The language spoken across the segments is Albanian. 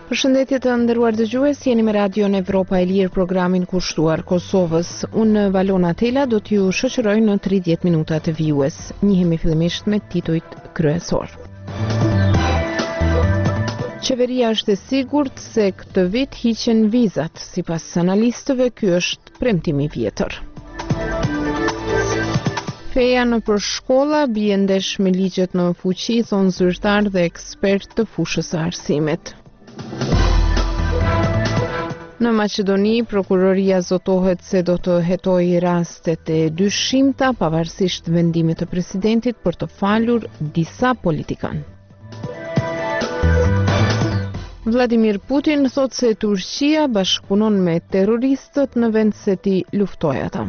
Përshëndetje të nderuar dëgjues, jeni me Radion Evropa e Lirë, programin kushtuar Kosovës. Unë Valona Tela do t'ju shoqëroj në 30 minuta të vijues. Njihemi fillimisht me titujt kryesor. Qeveria është e sigurt se këtë vit hiqen vizat. Sipas analistëve, ky është premtimi i vjetër. Feja në për shkolla bie ndesh me ligjet në fuqi, thonë zyrtar dhe ekspert të fushës së arsimit. Në Maqedoni, prokuroria zotohet se do të hetojë rastet e dyshimta pavarësisht vendimit të presidentit për të falur disa politikan. Vladimir Putin thot se Turqia bashkëpunon me terroristët në vend se ti luftojë ata.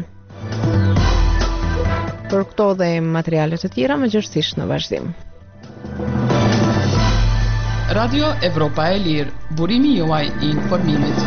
Për këto dhe materiale të tjera mëngjesisht në vazhdim. Radio Evropa e Lirë, burimi juaj i informimit.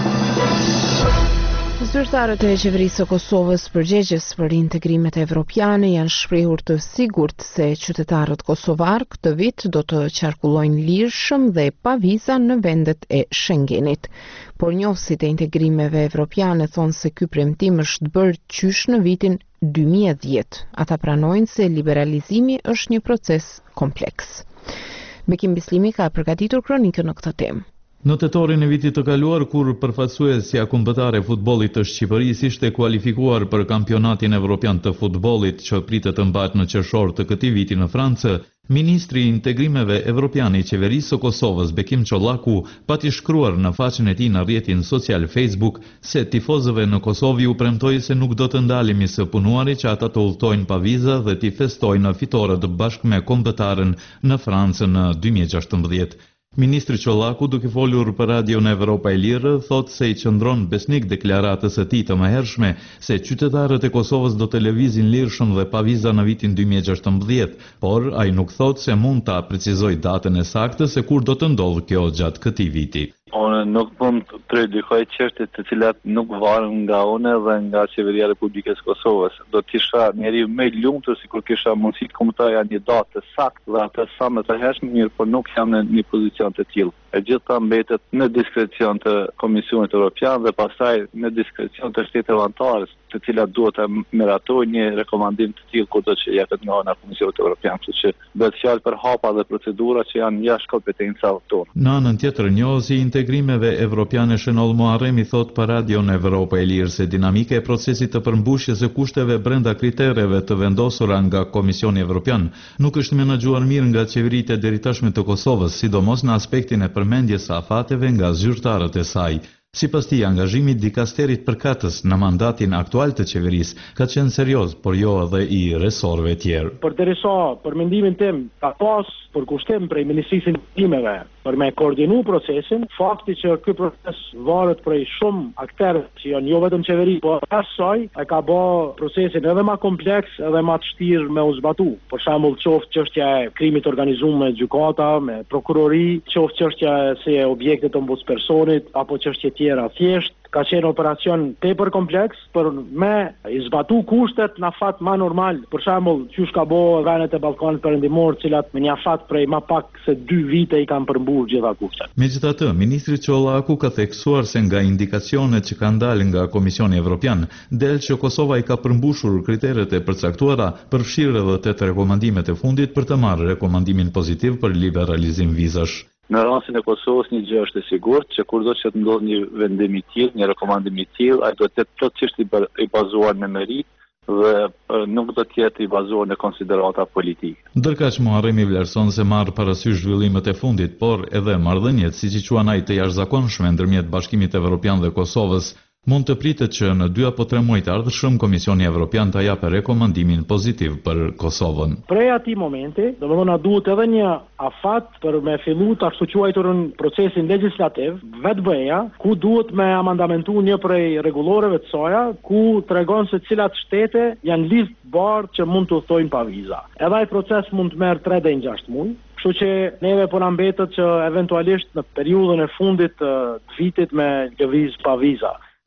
Zyrtarët e qeverisë së Kosovës përgjegjës për integrimet evropiane janë shprehur të sigurt se qytetarët kosovar këtë vit do të qarkullojnë lirshëm dhe pa viza në vendet e Schengenit. Por njohësit e integrimeve evropiane thonë se ky premtim është bërë qysh në vitin 2010. Ata pranojnë se liberalizimi është një proces kompleks. Bekim Bislimi ka përgatitur kronikën në këtë temë. Në tetorin e vitit të kaluar, kur përfaqësuesja kombëtare e futbollit të Shqipërisë ishte kualifikuar për kampionatin evropian të futbollit që pritet të mbahet në qershor të këtij viti në Francë, Ministri i Integrimeve Evropiane i Qeverisë së Kosovës, Bekim Çollaku, pati shkruar në faqen e tij në rrjetin social Facebook se tifozëve në Kosovë u premtoi se nuk do të ndalemi së punuari që ata të udhtojnë pa vizë dhe t'i festojnë në fitoret bashkë me kombëtaren në Francë në 2016. Ministri Çollaku, duke folur për Radion Evropa e Lirë, thot se i qëndron besnik deklaratës së tij të mëhershme se qytetarët e Kosovës do të lëvizin lirshëm dhe pa viza në vitin 2016, por ai nuk thot se mund ta precizojë datën e saktë se kur do të ndodhë kjo gjatë këtij viti. Unë nuk mund të predikoj çështje të cilat nuk varen nga unë dhe nga Qeveria e Republikës Kosovës. Do të isha njeriu më i lumtur sikur kisha mundësi të komentoja një datë të saktë dhe atë sa më të hershme, mirë, por nuk jam në një pozicion të tillë. E gjitha mbetet në diskrecion të Komisionit Evropian dhe pastaj në diskrecion të shteteve anëtare, të cilat duhet të miratojnë një rekomandim të tillë kurdo që jepet nga ana e Komisionit Evropian, kështu që bëhet fjalë për hapa dhe procedura që janë jashtë kompetencave tona. Në anën tjetër, njohësi i integrimeve evropiane Shënoll Muharremi thot për Radion Evropa e Lirë se dinamika e procesit të përmbushjes së kushteve brenda kritereve të vendosura nga Komisioni Evropian nuk është menaxhuar mirë nga qeveritë e deritashme të Kosovës, sidomos në aspektin e përmendjes së afateve nga zyrtarët e saj. Sipas tij, angazhimi i dikasterit përkatës në mandatin aktual të qeverisë ka qenë serioz, por jo edhe i resorëve tjerë. Përderisa për mendimin tim ka pas përkushtim prej Ministrisë së Integrimeve për me koordinu procesin, fakti që ky proces varet prej shumë aktorë që janë jo vetëm qeveri, por asaj e ka bë procesin edhe më kompleks edhe më të vështirë me u zbatu. Për shembull, qoftë çështja e krimit organizuar me gjykata, me prokurori, qoftë çështja se objekte të mbushpersonit apo çështje tjera. Thjesht ka qenë operacion tepër kompleks për me i zbatu kushtet në fat më normal. Për shembull, çush ka bë vendet e Ballkanit Perëndimor, të cilat me një fat prej më pak se 2 vite i kanë përmbushur gjitha kushtet. Megjithatë, ministri Çollaku ka theksuar se nga indikacionet që kanë dalë nga Komisioni Evropian, del që Kosova i ka përmbushur kriteret e përcaktuara, përfshirë edhe 8 rekomandimet e fundit për të marrë rekomandimin pozitiv për liberalizim vizash. Në rastin e Kosovës një gjë është e sigurt që kurdo që të ndodhë një vendim i tillë, një rekomandim i tillë, ai do të jetë plotësisht i bazuar në meritë dhe nuk do të jetë i bazuar në konsiderata politike. Ndërkaq Muharremi vlerëson se marr parasysh zhvillimet e fundit, por edhe marrëdhëniet, siç i quan ai, të jashtëzakonshme ndërmjet Bashkimit Evropian dhe Kosovës, mund të pritet që në 2 apo 3 muaj të ardhshëm Komisioni Evropian ta japë rekomandimin pozitiv për Kosovën. Prej atij momenti, domethënë duhet edhe një afat për me fillu të ashtu quajturën procesin legjislativ, vetbëja, ku duhet me amandamentu një prej rregulloreve të soja, ku tregon se cilat shtete janë listë bardhë që mund të udhtojnë pa viza. Edhe ai proces mund të merr 3 deri në 6 muaj. Kështu që neve po na mbetet që eventualisht në periudhën e fundit të vitit me lëviz pa viza.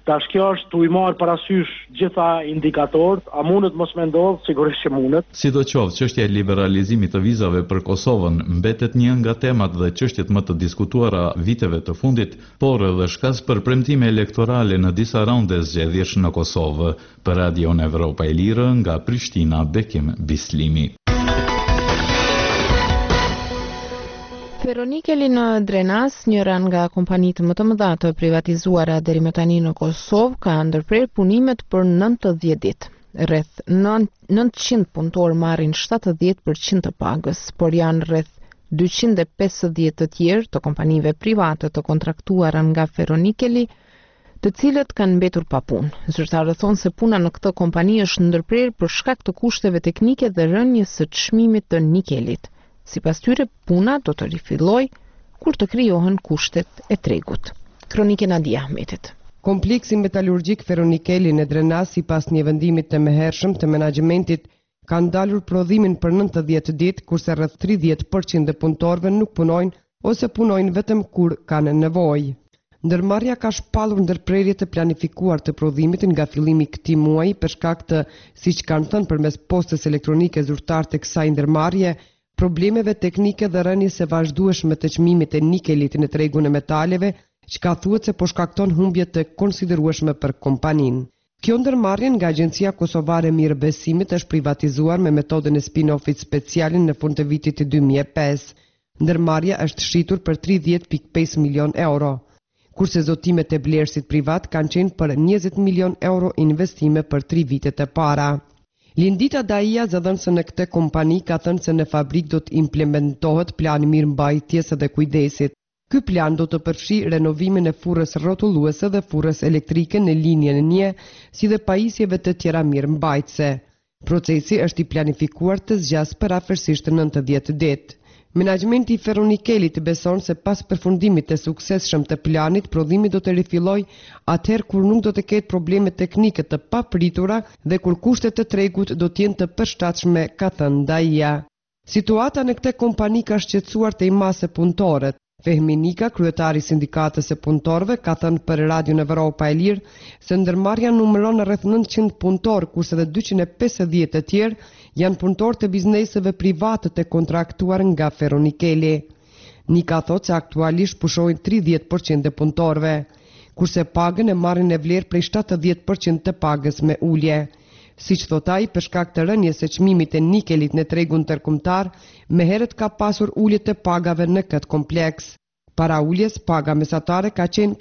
Tash kjo është tu I marr parasysh gjitha indikatorët, a mundet mos me ndodh, sigurisht që mundet. Sidoqoftë, çështja e liberalizimit të vizave për Kosovën mbetet një nga temat dhe çështjet më të diskutuara viteve të fundit, por edhe shkas për premtime elektorale në disa raunde zgjedhjesh në Kosovë. Për Radion Evropa e Lirë nga Prishtina, Bekim Bislimi. Ferronikeli në Drenas, njëra nga kompanitë më të mëdha të privatizuara deri më tani në Kosovë, ka ndërprer punimet për 90 ditë. Rreth 900 punëtorë marrin 70% të pagës, por janë rreth 250 të tjerë të kompanive private të kontraktuara nga Ferronikeli, të cilët kanë mbetur pa punë. Zyrtarët thonë se puna në këtë kompani është ndërprer për shkak të kushteve teknike dhe rënjes së çmimit të nikelit. Sipas tyre, puna do të rifillojë kur të krijohen kushtet e tregut. Kronike Nadia Ahmetit. Kompleksi metalurgjik Ferronikeli në Drenas, sipas një vendimi të mëhershëm të menaxhementit, ka ndalur prodhimin për 90 ditë, kurse rreth 30% e punëtorëve nuk punojnë ose punojnë vetëm kur kanë nevojë. Ndërmarrja ka shpallur ndërprerje të planifikuar të prodhimit nga fillimi i këtij muaji për shkak të, siç kanë thënë përmes postës elektronike zyrtar të kësaj ndërmarrje, problemeve teknike dhe rënies së vazhdueshme të çmimit të nikelit në tregun e metaleve, çka thuhet se po shkakton humbje të konsiderueshme për kompaninë. Kjo ndërmarrje nga Agjencia Kosovare e Mirëbesimit është privatizuar me metodën e spin-offit special në fund të vitit 2005. Ndërmarrja është shitur për 30.5 milion euro, kurse zotimet e blerësit privat kanë qenë për 20 milion euro investime për 3 vitet e para. Lindita Daia, zëdhënëse në këtë kompani, ka thënë se në fabrik do të implementohet plan mirëmbajtjes dhe kujdesit. Ky plan do të përfshijë renovimin e furrës rrotulluese dhe furrës elektrike në linjen 1, si dhe pajisjeve të tjera mirëmbajtëse. Procesi është I planifikuar të zgjasë për afërsisht 90 ditë. Menaxhmenti I Ferronikelit beson se pas përfundimit të suksesshëm të planit, prodhimi do të rifillojë atëherë kur nuk do të ketë probleme teknike të papritura dhe kur kushtet të tregut do të jenë të përshtatshme, ka thënë Daia. Situata në këtë kompani ka shqetësuar të imase punëtorët. Fehmi Nika, kryetari I sindikatës së punëtorëve, ka thënë për Radion Evropa e Lirë se ndërmarrja numëron rreth 900 punëtorë, kurse dhe 250 të tjerë janë punëtorë të bizneseve private të kontraktuar nga Ferronikeli. Nika thotë se aktualisht pushojnë 30% e punëtorëve, kurse pagën e marrin në vlerë prej 70% të pagës me ulje. Siç thot ai, për shkak të rënies së çmimit të nikelit në tregun ndërkombëtar, më herët ka pasur ulje të pagave në këtë kompleks. Para uljes, paga mesatare ka qenë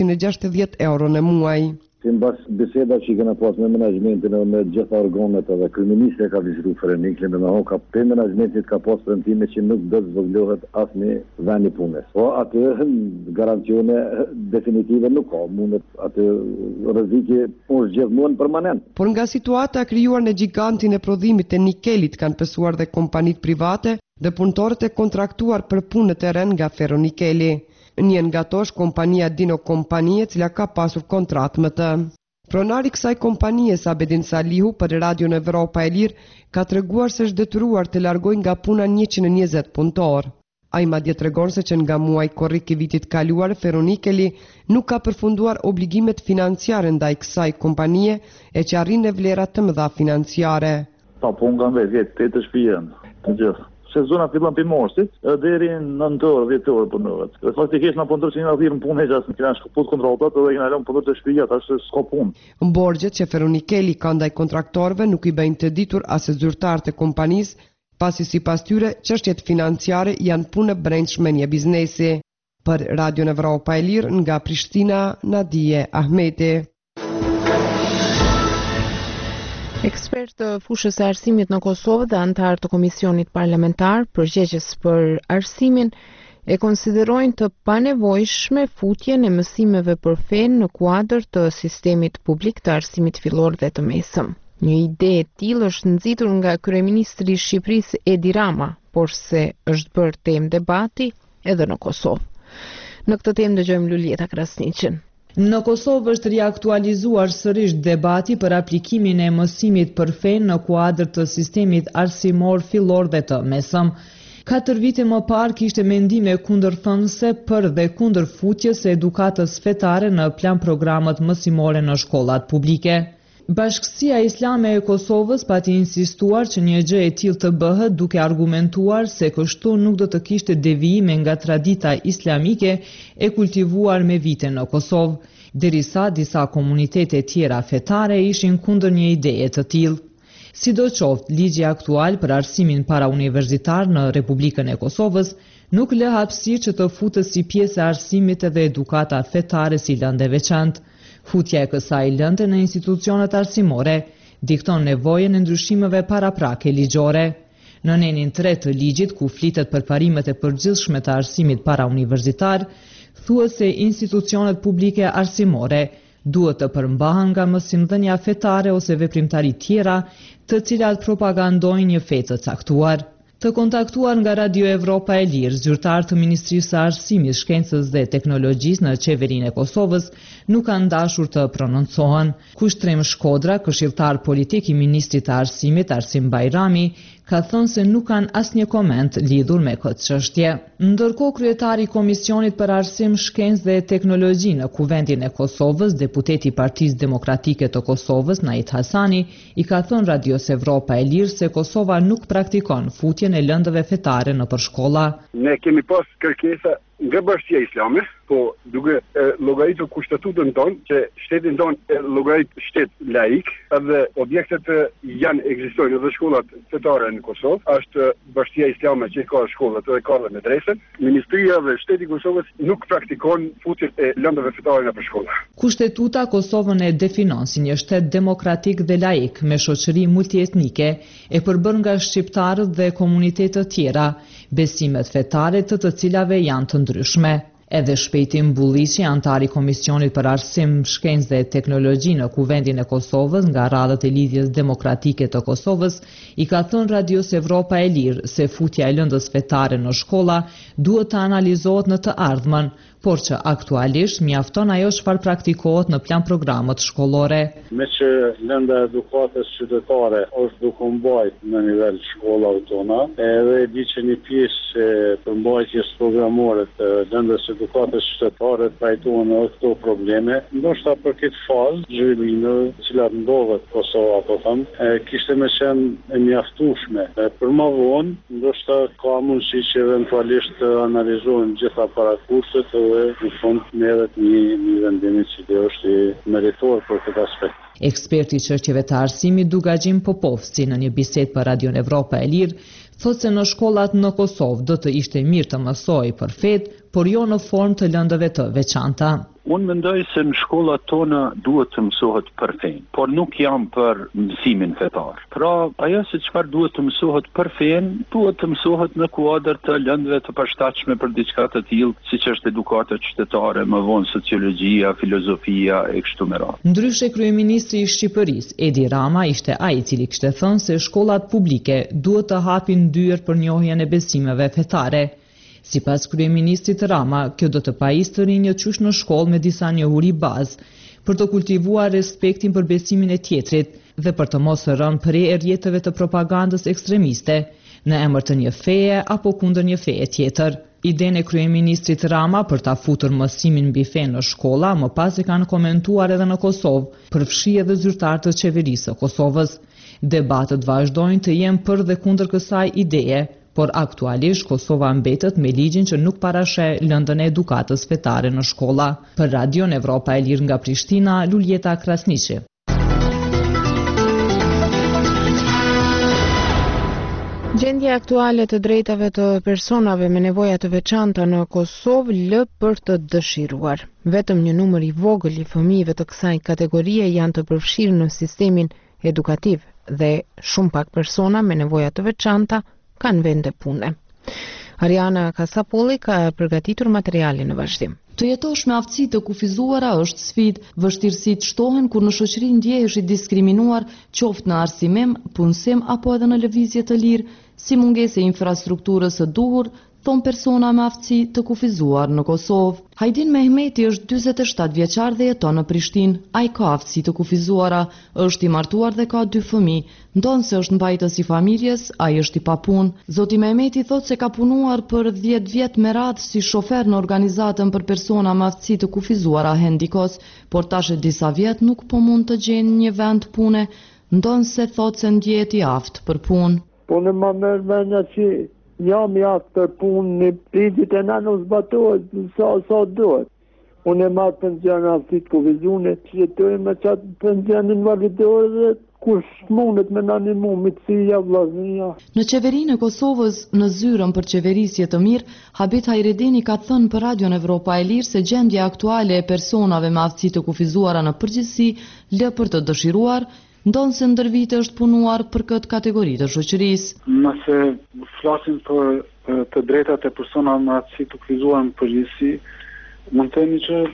460 euro në muaj. Sipas biseda që kena pas me menaxhmentin e me gjitha organet edhe kryeministri ka vizituar Ferronikelin dhe me ka pe menaxhmentit ka pas premtime që nuk do të zvogëlohet asnjë vend I punës. Po atë garancione definitive nuk ka, mundet atë rreziqi është gjithmonë permanent. Por nga situata krijuar në gigantin e prodhimit të nikelit kanë pësuar dhe kompanitë private dhe punëtorët e kontraktuar për punët e rënë nga Ferronikeli. Një nga to është kompania Dino Kompanie, cila ka pasur kontratë më të. Pronari kësaj kompanie, Sabedin Salihu, për Radion Evropa e Lirë, ka treguar se është detyruar të largojë nga puna 120 punëtorë. Ai madje tregon se që nga muaji korrik I vitit kaluar, Ferronikeli nuk ka përfunduar obligimet financiare ndaj kësaj kompanie e që arrin në vlera të mëdha financiare. Ta punë kanë vetë 8 shtëpi janë, të gjithë. Sezona fillon për morsit, deri në 9 orë, 10 orë punëhet. Dhe faktikisht në punëtor që një thirrën punë heqas, në kena shkëput kontratat dhe kena lënë punëtor të shtëpia, tash s'ka punë. Borxhet që Ferronikeli ka ndaj kontraktorëve nuk I bëjnë të ditur as zyrtarët e kompanisë, pasi sipas tyre çështjet financiare janë punë brendshme një biznesi. Për Radion Evropa e Lirë nga Prishtina, Nadije Ahmeti. Ekspert të fushës së arsimit në Kosovë dhe antar të Komisionit Parlamentar përgjegjës për arsimin e konsiderojnë të panevojshme futjen e mësimeve për fe në kuadër të sistemit publik të arsimit fillor dhe të mesëm. Një ide e tillë është nxitur nga kryeministri I Shqipërisë Edi Rama, por se është bërë temë debati edhe në Kosovë. Në këtë temë dëgjojmë Lulieta Krasniqin. Në Kosovë është riaktualizuar sërish debati për aplikimin e mësimit për fe në kuadër të sistemit arsimor fillor dhe të mesëm. 4 vite më parë kishte mendime kundërthënëse për dhe kundërfutjes së edukatës fetare në plan programet mësimore në shkollat publike. Bashkësia Islame e Kosovës pati insistuar që një gjë e tillë të bëhet duke argumentuar se kështu nuk do të kishte devijime nga tradita islamike e kultivuar me vite në Kosovë, derisa disa komunitete tjera fetare ishin kundër një ideje të tillë. Sidoqoftë, ligji aktual për arsimin parauniversitar në Republikën e Kosovës nuk lë hapësirë që të futet si pjesë e arsimit edhe edukata fetare si lëndë e veçantë. Futja e kësaj lënde në institucionet arsimore dikton nevojën e ndryshimeve paraprake ligjore. Në nenin 3 të ligjit, ku flitet për parimet e përgjithshme të arsimit parauniversitar, thuhet se institucionet publike arsimore duhet të përmbahen nga mësimdhënia fetare ose veprimtari tjera të cilat propagandojnë një fe të caktuar. Të kontaktuar nga Radio Evropa e Lirë, zyrtar të Ministrisë së Arsimit, Shkencës dhe Teknologjisë në Qeverinë e Kosovës, nuk kanë dashur të prononcohen. Kushtrem Shkodra, këshilltar politik i Ministrit të Arsimit, Arsim Bajrami, ka thënë se nuk kanë asnjë koment lidhur me këtë çështje. Ndërkohë, kryetari i Komisionit për Arsim, Shkencë dhe Teknologji në Kuvendin e Kosovës, deputeti i Partisë Demokratike të Kosovës, Nait Hasani, i ka thënë Radios Evropa e Lirë se Kosova nuk praktikon futjen e lëndëve fetare nëpër shkolla. Ne kemi pas kërkesa nga Bashkia Islame, po duke llogaritur kushtatutën tonë që shtetin tonë llogarit shtet laik, edhe objektet janë ekzistojnë edhe shkollat fetare në Kosovë, është Bashkia Islame që ka shkollat edhe ka dhe medresen. Ministria dhe shteti i Kosovës nuk praktikon futjen e lëndëve fetare nëpër shkolla. Kushtetuta Kosovën e definon si një shtet demokratik dhe laik me shoqëri multietnike e përbërë nga shqiptarët dhe komunitete tjera, besimet fetare të cilave janë të ndryshme. Edhe Shpejtim Bulliqi, antari Komisionit për Arsim, Shkencë dhe Teknologji në Kuvendin e Kosovës nga radhët e lidhjes demokratike të Kosovës, i ka thënë Radios Evropa e Lirë se futja e lëndës fetare në shkolla duhet të analizohet në të ardhmen, por që aktualisht mjafton ajo çfarë praktikohet në plan programet shkollore. Me që lënda edukatës qytetare është duke mbajtur në nivel shkollave tona, edhe e di që një pjesë e përmbajtjes programore të lëndës edukatës qytetare trajtohen edhe këto probleme, ndoshta për këtë fazë zhvillimeve të cilat ndodhet Kosova, po them, kishte më qenë e mjaftueshme. Për më vonë, ndoshta ka mundësi që eventualisht të analizohen gjitha parakushtet në fund merret një vendimi që është meritor për këtë aspekt. Eksperti i çështjeve të arsimit Dugaxhin Popovci në një bisedë për Radio Evropa e Lirë thotë se në shkollat në Kosovë do të ishte mirë të mësojë për fetë, por jo në formë të lëndëve të veçanta. Unë mendoj se në shkollat tona duhet të mësohet për fenë, por nuk jam për mësimin fetar. Pra, ajo se çfarë duhet të mësohet për fenë, duhet të mësohet në kuadër të lëndëve të përshtatshme për diçka të tillë, siç është edukata qytetare, më vonë sociologjia, filozofia e kështu me radhë. Ndryshe, kryeministri i Shqipërisë, Edi Rama, ishte ai i cili kishte thënë se shkollat publike duhet të hapin dyer për njohjen e besimeve fetare. Sipas kryeministrit Rama, kjo do të pajisë një qysh në shkollë me disa njohuri bazë për të kultivuar respektin për besimin e tjetrit dhe për të mos rënë pre e rrjeteve të propagandës ekstremiste në emër të një feje apo kundër një feje tjetër. Idenë e kryeministrit Rama për ta futur mësimin mbi fe në shkolla më pas e kanë komentuar edhe në Kosovë, përfshi edhe zyrtarë të qeverisë së Kosovës. Debatët vazhdojnë të jenë për dhe kundër kësaj ideje, por aktualisht Kosova mbetet me ligjin që nuk parasheh lëndën e edukatës fetare në shkolla. Për Radion Evropa e Lirë nga Prishtina, Luljeta Krasniqi. Gjendja aktuale të drejtave të personave me nevoja të veçanta në Kosovë lë për të dëshiruar. Vetëm një numër i vogël i fëmijëve të kësaj kategorie janë të përfshirë në sistemin edukativ dhe shumë pak persona me nevoja të veçanta kanë vende pune. Ariana Kasapolli ka përgatitur materialin në vazhdim. Të jetosh me aftësi të kufizuara është sfidë, vështirësitë shtohen kur në shoqëri ndjehesh i diskriminuar, qoftë në arsimim, punësim apo edhe në lëvizje të lirë, si mungesë e infrastrukturës së duhur, thon persona me aftësi të kufizuar në Kosovë. Hajdin Mehmeti është 47 vjeçar dhe jeton në Prishtinë. Ai ka aftësi të kufizuara, është i martuar dhe ka 2 fëmijë. Ndonë se është mbajtës i familjes, ai është i papunë. Zoti Mehmeti thotë se ka punuar për 10 vjet me radhë si shofer në organizatën për persona me aftësi të kufizuara Hendikos, por tash e disa vjet nuk po mund të gjenë një vend pune, ndonë se thotë se ndjehet i aftë për punë. Po në më mërë venja që jam i aftë për punë, në pritit e në zbatohet sa duhet. Unë e marë pension aftit kufizune, që jetoj me qatë pension invalidore dhe kush mundet me në një mu, mitësia, vllaznia. Në qeverinë e Kosovës, në zyrën për qeverisje të mirë, Habit Hajredini ka thënë për Radion Evropa e Lirë se gjendja aktuale e personave me aftësi të kufizuara në përgjithësi lë për të dëshiruar, ndonë se ndër vite është punuar për këtë kategori të shoqërisë. Nëse flasim për të drejtat e personave me aftësi të kufizuar në përgjithësi, mund të themi që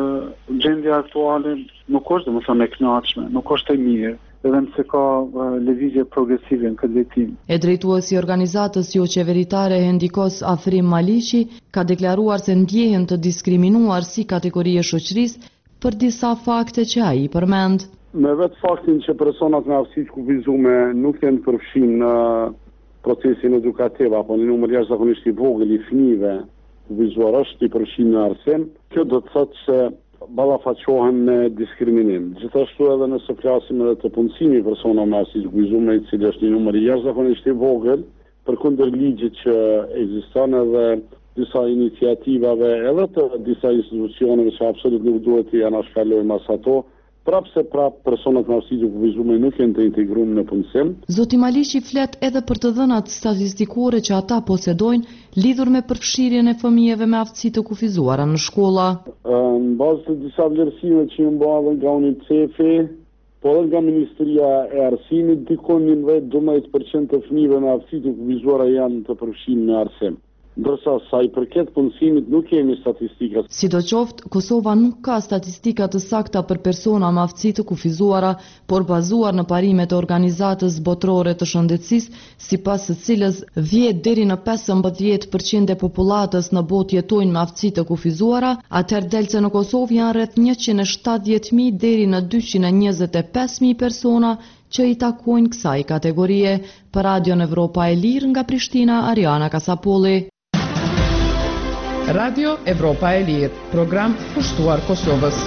gjendja aktuale nuk është domethënë e kënaqshme, nuk është e mirë, edhe nëse ka lëvizje progresive në këtë drejtim. E drejtuesi i organizatës jo qeveritare Hendikos Afrim Maliqi ka deklaruar se ndjehen të diskriminuar si kategori e shoqërisë për disa fakte që ai përmend. Me vetë faktin që personat me aftësi të kufizume nuk janë përfshirë në procesin edukativ apo në numër jashtëzakonisht i vogël i fëmijëve kufizuar është i përfshirë në arsim, kjo do të thotë se ballafaqohen me diskriminim. Gjithashtu edhe nëse flasim edhe të punësimi persona me aftësi të kufizume, i cili është një numër jashtëzakonisht i vogël, përkundër ligjit që ekziston edhe disa iniciativave edhe të disa institucioneve që absolut nuk duhet të janë shkalojmë as ato, prapse personat me aftësi të kufizume nuk janë të integruar në punësim. Zoti Maliqi flet edhe për të dhënat statistikore që ata posedojnë lidhur me përfshirjen e fëmijëve me aftësi të kufizuara në shkolla. Në bazë të disa vlerësime që janë bërë nga UNICEF-i, po edhe nga Ministria e Arsimit, dikon 11-12% të fëmijëve me aftësi të kufizuara janë të përfshirë në arsim. Ndërsa sa i përket punësimit nuk kemi statistika. Sidoqoftë, Kosova nuk ka statistika të sakta për persona me aftësi të kufizuara, por bazuar në parimet e Organizatës Botërore të Shëndetësisë, sipas së cilës 10 deri në 15% e popullatës në botë jetojnë me aftësi të kufizuara, atëherë del se në Kosovë janë rreth 170.000 deri në 225.000 persona që i takojnë kësaj kategorie. Për Radion Evropa e Lirë nga Prishtina, Ariana Kasapolli. Radio Evropa e Lirë, program pushtuar Kosovës.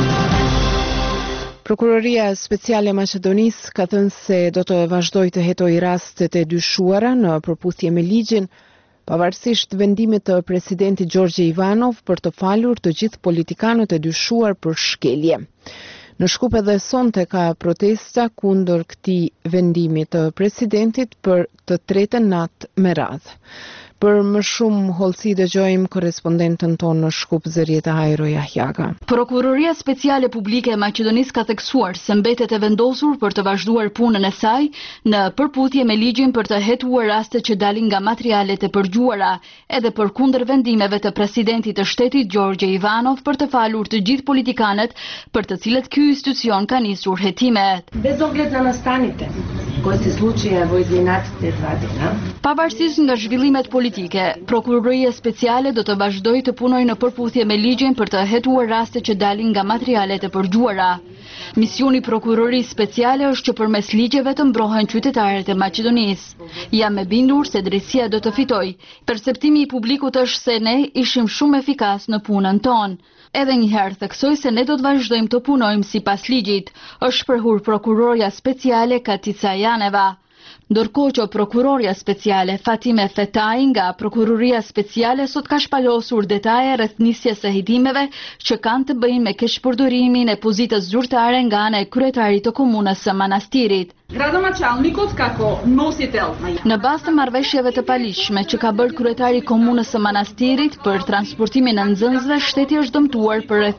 Prokuroria Speciale e Maqedonisë ka thënë se do të vazhdojë të hetojë rastet e dyshuara në përputhje me ligjin, pavarësisht vendimit të presidentit Gjorgje Ivanov për të falur të gjithë politikanët e dyshuar për shkelje. Në Shkup edhe sonte ka protesta kundër këtij vendimi të presidentit për të tretën natë me radhë. Për më shumë hollësi dëgjojmë korrespondentën tonë në Shkup, Zërieta Hajro Jahjaga. Prokuroria Speciale Publike e Maqedonisë ka theksuar se mbetet e vendosur për të vazhduar punën e saj në përputhje me ligjin për të hetuar rastet që dalin nga materialet e përgjuara, edhe përkundër vendimeve të presidentit të shtetit Gjorgje Ivanov për të falur të gjithë politikanët për të cilët ky institucion ka nisur hetimet. Bez ogleda na stanite koji se slučaje vo izvinatite radina. Pavarësisht nga zhvillimet politike, Prokuroria Speciale do të vazhdojë të punojë në përputhje me ligjin për të hetuar rastet që dalin nga materialet e përgjuara. Misioni Prokurorisë Speciale është që përmes ligjeve të mbrohen qytetarët e Maqedonisë. Jam e bindur se drejtësia do të fitojë. Perceptimi i publikut është se ne ishim shumë efikas në punën tonë. Edhe njëherë theksoj se ne do të vazhdojmë të punojmë sipas ligjit, është shprehur Prokuroria Speciale Katica Janeva. Ndërkohë që Prokuroria Speciale Fatime Fetaj nga Prokuroria Speciale sot ka shpalosur detaje rreth nisjes së hetimeve që kanë të bëjnë me keqpërdorimin e pozitës zyrtare nga ana e kryetarit të komunës së Manastirit. Gradonačelnikot kako nositelj. Në bazë të marrëveshjeve të paligjshme që ka bërë kryetari i komunës së Manastirit për transportimin e nxënësve, shteti është dëmtuar për rreth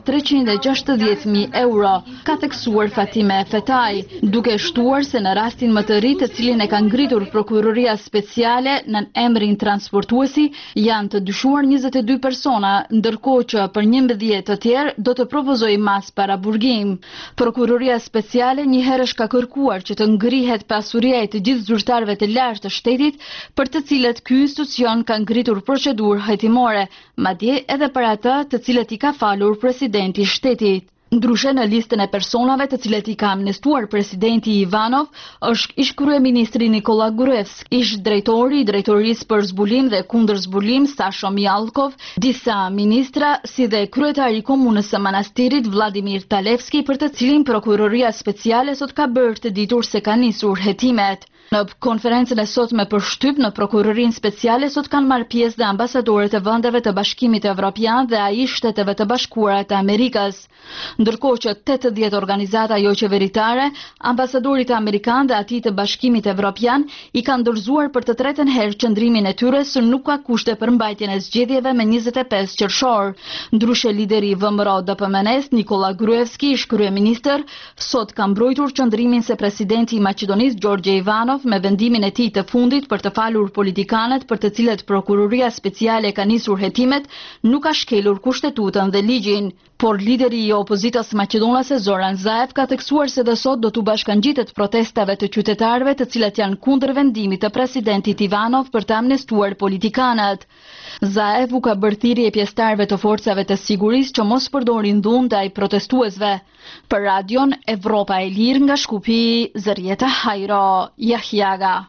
360.000 euro, ka theksuar Fatime Fetaj, duke shtuar se në rastin më të ri të cilin e ka ngritur Prokuroria Speciale në emrin transportuesi, janë të dyshuar 22 persona, ndërkohë që për 11 të tjerë do të propozojë mas para burgim. Prokuroria Speciale një herësh ka kërkuar që të ngrihet pasuria e të gjithë zyrtarëve të lartë të shtetit, për të cilët ky institucion ka ngritur procedurë hetimore, madje edhe për ata të cilët i ka falur presidenti i shtetit. Ndryshe, në listën e personave të cilët i ka amnestuar presidenti Ivanov është ish kryeministri Nikola Gruevski, ish drejtori i drejtorisë për zbulim dhe kundër zbulim Sasho Mjalkov, disa ministra si dhe kryetari i komunës së Manastirit Vladimir Talevski, për të cilin prokuroria speciale sot ka bërë të ditur se ka nisur hetimet. Në konferencën e sotme për shtyp në prokurorinë speciale sot kanë marrë pjesë dhe ambasadorët e vendeve të Bashkimit Evropian dhe ai Shteteve të Bashkuara të Amerikës. Ndërkohë që 80 organizata jo qeveritare, ambasadorit amerikan dhe ati të Bashkimit Evropian i kanë dorëzuar për të tretën herë qëndrimin e tyre se nuk ka kushte për mbajtjen e zgjedhjeve me 25 qershor. Ndryshe, lideri i VMRO-DPMNE-s Nikola Gruevski, ish kryeministër, sot ka mbrojtur qëndrimin se presidenti i Maqedonisë Gjorgje Ivanov me vendimin e tij të fundit për të falur politikanët për të cilët prokuroria speciale ka nisur hetimet, nuk ka shkelur kushtetutën dhe ligjin. Por lideri i opozitës maqedonase Zoran Zaev ka theksuar se dhe sot do t'u bashkangjitet protestave të qytetarëve të cilët janë kundër vendimit të presidentit Ivanov për të amnestuar politikanët. Zaev u ka bërë thirrje pjesëtarëve të forcave të sigurisë që mos përdorin dhunë ndaj protestuesve. Për radion Evropa e Lirë nga Shkupi, Zërieta Hajro, Jahjaga.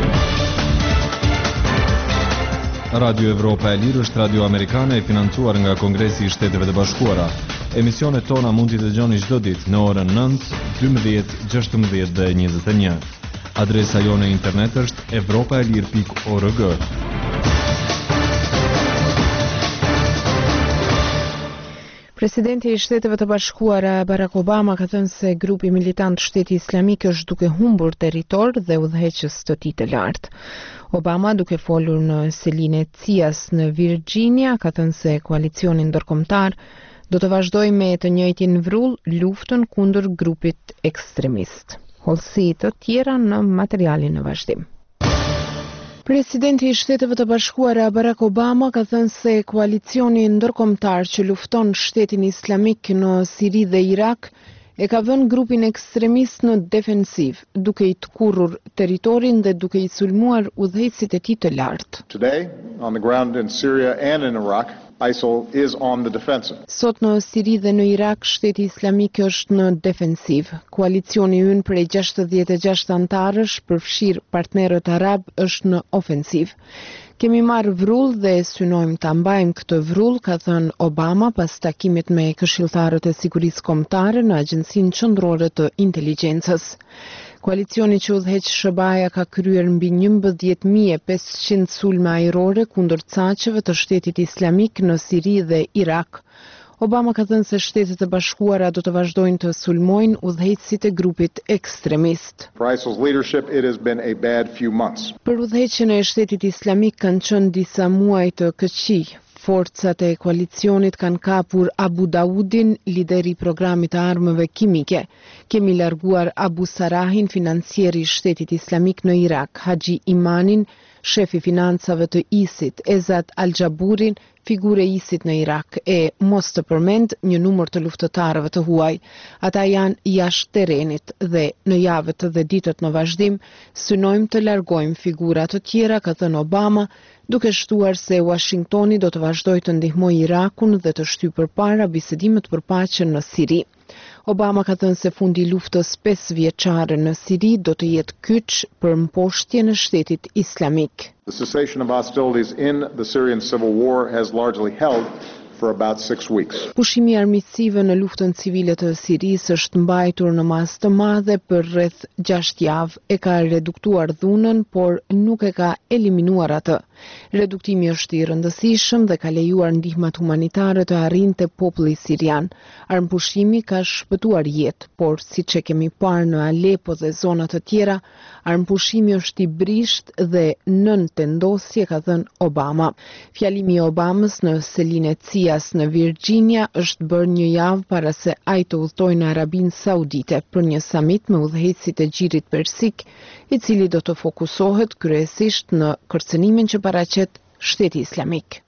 Radio Evropa e Lirë është radio amerikane e financuar nga Kongresi i Shteteve të Bashkuara. Emisionet tona mund t'i dëgjoni çdo ditë në orën 9, 12, 16 dhe 21. Adresa jone internet është evropaelir.org. Presidenti i Shteteve të Bashkuara Barack Obama ka thënë se grupi militant Shteti Islamik është duke humbur territor dhe udhëheqës të tij të lartë. Obama, duke folur në selinë e CIA-s në Virginia, ka thënë se koalicioni ndërkombëtar do të vazhdojë me të njëjtin vrull luftën kundër grupit ekstremist. Hollësi të tjera në materialin në vazhdim. Presidenti i Shteteve të Bashkuara Barack Obama ka thënë se koalicioni ndërkombëtar që lufton Shtetin Islamik në Siri dhe Irak e ka vënë grupin ekstremist në defensiv, duke i tkurrur territorin dhe duke i sulmuar udhëheqësit e tij të lartë. Today, on the ground in Syria and in Iraq, ISIL is on the defensive. Sot në Siri dhe në Irak, Shteti Islamik është në defensiv. Koalicioni ynë prej 66 antarësh, përfshir partnerët arab, është në ofensiv. Kemi marrë vrull dhe synojmë ta mbajmë këtë vrull, ka thënë Obama pas takimit me këshilltarët e sigurisë kombëtare në Agjencinë Qendrore të Inteligjencës. Koalicioni që udhëheq SHBA ka kryer mbi 11.500 sulme ajrore kundër caqeve të Shtetit Islamik në Siri dhe Irak. Obama ka thënë se Shtetet e Bashkuara do të vazhdojnë të sulmojnë udhëheqësit e grupit ekstremist. For ISIL's leadership, it has been a bad few months. Për udhëheqjen e Shtetit Islamik kanë qenë disa muaj të këqij. Forcat e koalicionit kanë kapur Abu Daudin, lideri i programit të armëve kimike. Kemi larguar Abu Sarahin, financieri i Shtetit Islamik në Irak, Haji Imanin, shefi financave të ISIT, Ezat Al-Jaburin, figure ISIT në Irak, e mos të përmend një numër të luftëtarëve të huaj. Ata janë jashtë terrenit dhe në javët dhe ditët në vazhdim synojmë të largojmë figura të tjera, ka thënë Obama, duke shtuar se Washingtoni do të vazhdojë të ndihmojë Irakun dhe të shtyjë përpara bisedimet për paqe në Siri. Obama ka thënë se fundi i luftës 5 vjeçare në Siri do të jetë kyç për mposhtjen e Shtetit Islamik. The cessation of hostilities in the Syrian civil war has largely held for about 6 weeks. Pushimi armiqësive në luftën civile të Sirisë është mbajtur në masë të madhe për rreth 6 javë. E ka reduktuar dhunën, por nuk e ka eliminuar atë. Reduktimi është i rëndësishëm dhe ka lejuar ndihmat humanitare të arrinte populli sirian. Armpushimi ka shpëtuar jetë, por siç e kemi parë në Alepo dhe zona të tjera, armpushimi është i brisht dhe nën tendosje, ka thënë Obama. Fjalimi i Obamës në selinë e CIA-s në Virginia është bërë një javë para se ai të udhtojë në Arabinë Saudite për një samit me udhëheqësit e Xhirit Persik, i cili do të fokusohet kryesisht në kërcënimin që paraqet Shteti Islamik.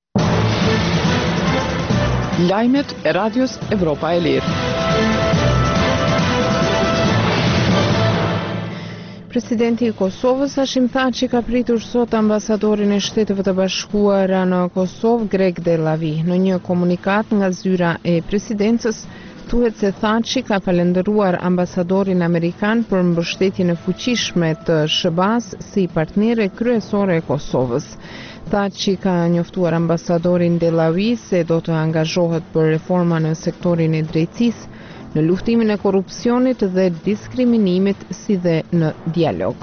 Lajmet e Radios Evropa e Lirë. Presidenti i Kosovës Hashim Thaçi ka pritur sot ambasadorin e Shteteve të Bashkuara në Kosovë Greg Dellavi. Në një komunikat nga zyra e presidencës thuhet se Thaçi ka falendëruar ambasadorin amerikan për mbështetjen e fuqishme të SHBA-s si partnere kryesore e Kosovës. Thaçi ka njoftuar ambasadorin Dellavi se do të angazhohet për reforma në sektorin e drejtësisë, në luftimin e korrupsionit dhe diskriminimit si dhe në dialog.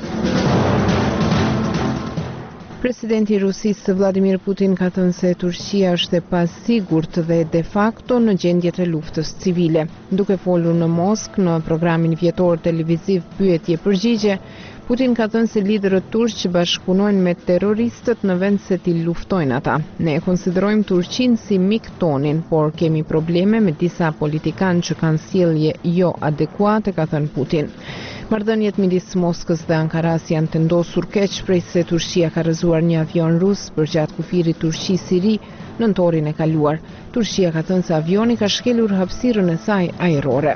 Presidenti i Rusisë Vladimir Putin ka thënë se Turqia është e pasigurt dhe de facto në gjendje të luftës civile. Duke folur në Moskë në programin vjetor televiziv Pyetje-përgjigje, Putin ka thënë se liderët turq bashkëpunojnë me terroristët në vend se t'i luftojnë ata. Ne e konsiderojmë Turqinë si mik tonin, por kemi probleme me disa politikanë që kanë sjellje jo adekuate, ka thënë Putin. Marrëdhëniet midis Moskës dhe Ankaras janë të ndosur keq prej se Turqia ka rrëzuar një avion rus përgjatë kufirit Turqi-Siri nëntorin e kaluar. Turqia ka thënë se avioni ka shkelur hapësirën e saj ajrore.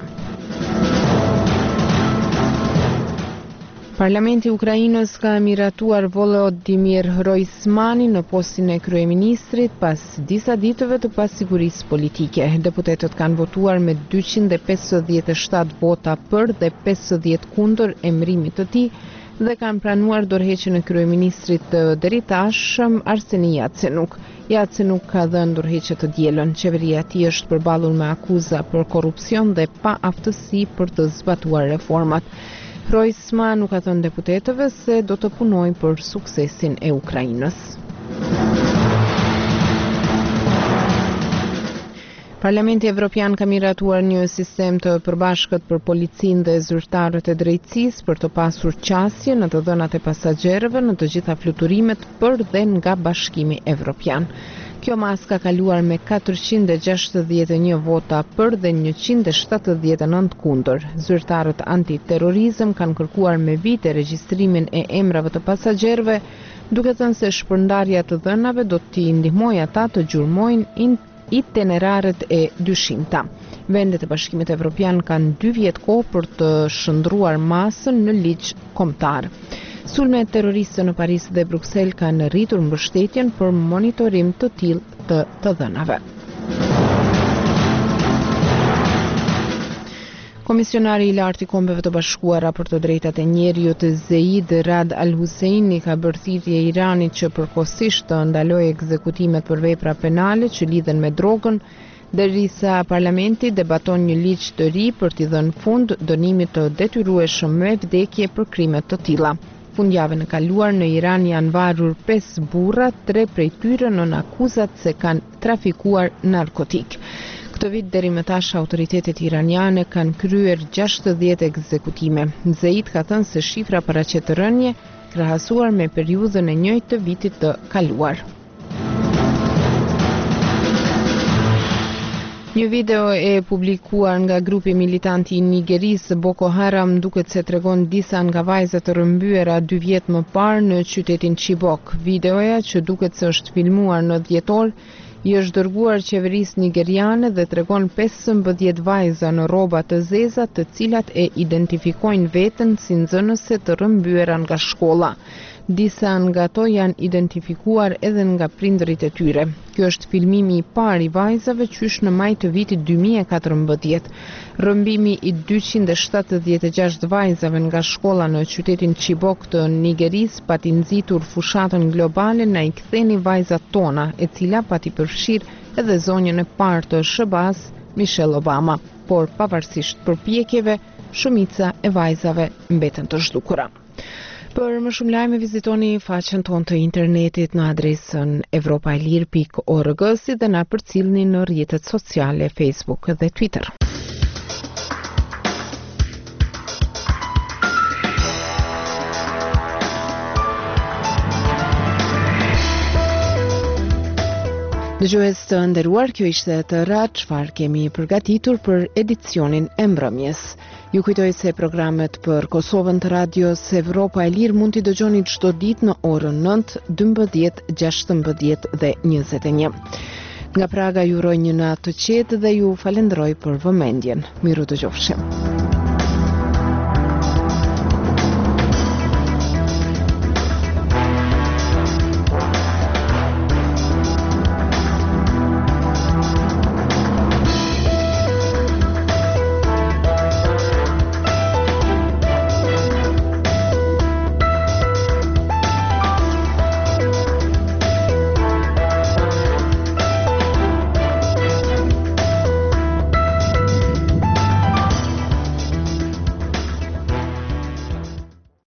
Parlamenti i Ukrainës ka miratuar Volodymyr Groysmanin në postin e kryeministrit pas disa ditëve të pasigurisë politike. Deputetët kanë votuar me 257 vota për dhe 50 kundër emërimit të tij dhe kanë pranuar dorëheqjen e kryeministrit të deritashëm Arseni Yatsenuk. Yatsenuk ka dhënë dorëheqje të dielën. Qeveria e tij është përballur me akuza për korrupsion dhe pa aftësi për të zbatuar reformat. Groysman nuk ka thënë deputetëve se do të punojnë për suksesin e Ukrainës. Parlamenti Evropian ka miratuar një sistem të përbashkët për policinë dhe zyrtarët e drejtësisë për të pasur qasje në të dhënat e pasagerëve në të gjitha fluturimet për dhe nga Bashkimi Evropian. Kjo mas ka kaluar me 461 vota për dhe 179 kundër. Zyrtarët antiterrorizëm kanë kërkuar me vite regjistrimin e emrave të pasagerëve, duke thënë se shpërndarja të dhënave do t'i ndihmojë ata të gjurmojnë itinerarët e dyshimta. Vendet e Bashkimit Evropian kanë 2 vjet kohë për të shndruar masën në ligj kombëtar. Sulmet terroriste në Paris dhe Bruksel kanë rritur mbështetjen për monitorim të tillë të dhënave. Komisionari i lartë i Kombeve të Bashkuara për të drejtat e njerëzit Zeid Rad Al Husseini ka bërë thirrje Iranit që përkohësisht të ndalojë ekzekutimet për vepra penale që lidhen me drogën, derisa parlamenti debaton një ligj të ri për t'i dhënë fund dënimit të detyrueshëm me vdekje për krime të tilla. Fundjavën e kaluar në Iran janë varur 5 burra, 3 prej tyre nën akuzat se kanë trafikuar narkotik. Këtë vit deri më tash autoritetet iraniane kanë kryer 60 ekzekutime. Zeid ka thënë se shifra paraqet rënje krahasuar me periudhën e njëjtë të vitit të kaluar. Një video e publikuar nga grupi militanti i Nigerisë Boko Haram duket se tregon disa nga vajzat të rrëmbyera 2 vjet më parë në qytetin Chibok. Videoja, që duket se është filmuar në dhjetor, i është dërguar qeverisë nigeriane dhe tregon 15 vajza në rroba të zeza, të cilat e identifikojnë veten si nxënëse të rrëmbyera nga shkolla. Disa nga ato janë identifikuar edhe nga prindërit e tyre. Kjo është filmimi i parë i vajzave qysh në maj të vitit 2014. Rrëmbimi i 276 vajzave nga shkolla në qytetin Chibok të Nigerisë pati nxitur fushatën globale na i ktheni vajzat tona, e cila pati përfshirë edhe zonjën e parë të SHBA-s, Michelle Obama, por pavarësisht përpjekjeve, shumica e vajzave mbeten të zhdukura. Për më shumë lajme vizitoni faqen tonë të internetit në adresën europaelir.org si dhe na përcillni në rrjetet sociale Facebook dhe Twitter. Dëgjues të nderuar, kjo ishte të radhë çfarë kemi përgatitur për edicionin e mbrëmjes. Ju kujtoj se programet për Kosovën të radios Evropa e Lirë mund t'i dëgjoni çdo ditë në orën 9, 12, 16 dhe 21. Nga Praga ju uroj një natë të qetë dhe ju falenderoj për vëmendjen. Miru dëgjofshim.